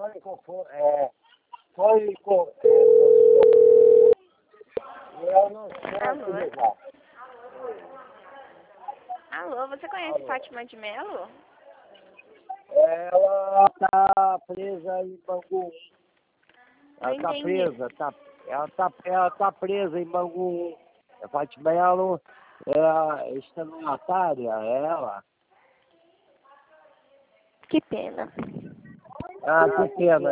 Eu não sei. Alô? Alô, você conhece Fátima de Melo? Ela tá presa em Bangu. Ela Não tá entendi. presa, ela tá presa em Bangu. A Fátima Melo é estelionatária, ela. Que pena. Ah, que pena.